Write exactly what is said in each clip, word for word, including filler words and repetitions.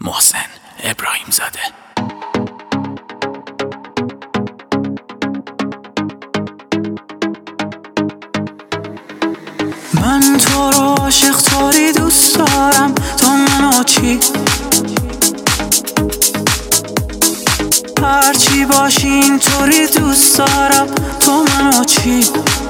محسن ابراهیم زاده. من تو رو عاشق طوری دوست دارم، تو منو چی؟ هرچی باشی اینطوری دوست دارم، تو منو چی؟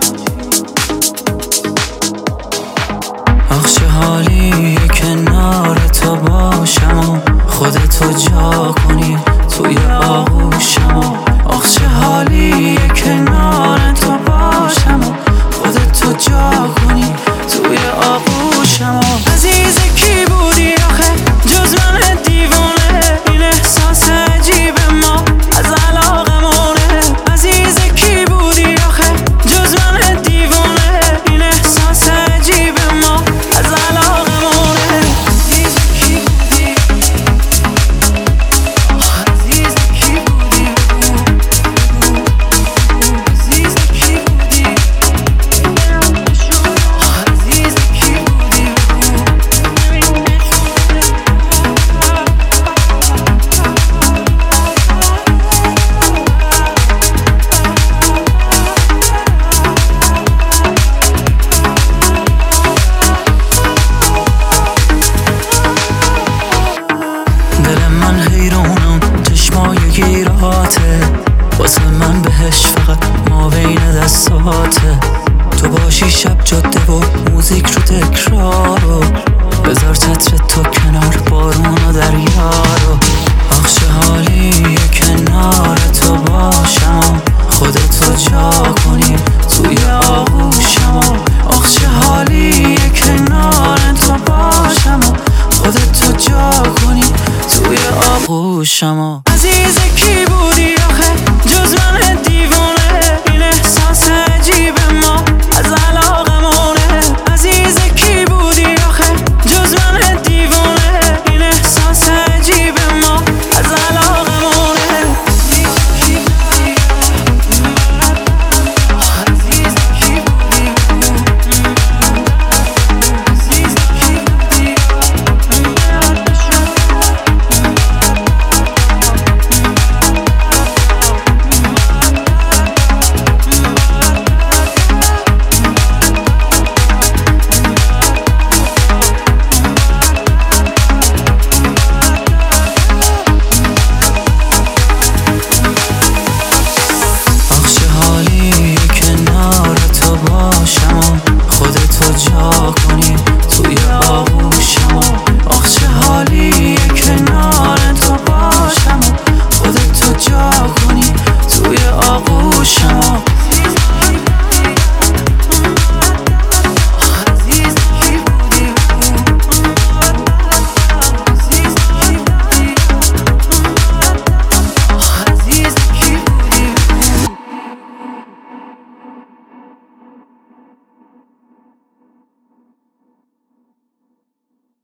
آخ چه حالیه کنار تو باشم و خودتو جا کنی توی آغوشم و آخ چه حالیه کنار تو باشم و خودتو جا کنی توی آغوشم و عزیز کی بودی آخه جز من دیوانه، این احساس عجیب ما از علاقمونه. عزیز کی بودی آخه جز من دیوانه، این احساس عجیب ما از علاقمونه. عزیز کی بودی؟ عزیز کی بودی؟ عزیز کی بودی؟ عزیز کی بودی؟ دل من حیرانم، چشمای گیراته واسه من بهش فقط ما بین دستاته. تو باشی شب جاده و موزیک رو تکرارو، بذار چتر تو کنار بارون و دریا رو. آخ چه حالیه کنار تو باشم و خودتو جا کنی توی آغوشم و آخ چه حالیه کنار تو باشم و خودتو جا کنی توی آغوشم و عزیز کی بودی؟